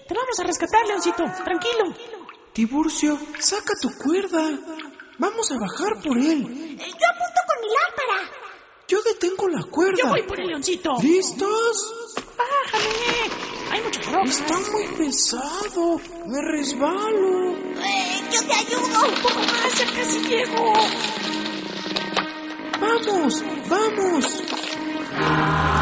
Te vamos a rescatar, Leoncito. Tranquilo. Tiburcio, saca tu cuerda. Vamos a bajar por él. Yo apunto con mi lámpara. Yo detengo la cuerda. Yo voy por el Leoncito. ¿Listos? Bájame. Hay muchas rocas. Está muy pesado. Me resbalo. Yo te ayudo. Un poco más, ya casi llego. ¡Vamos! ¡Vamos!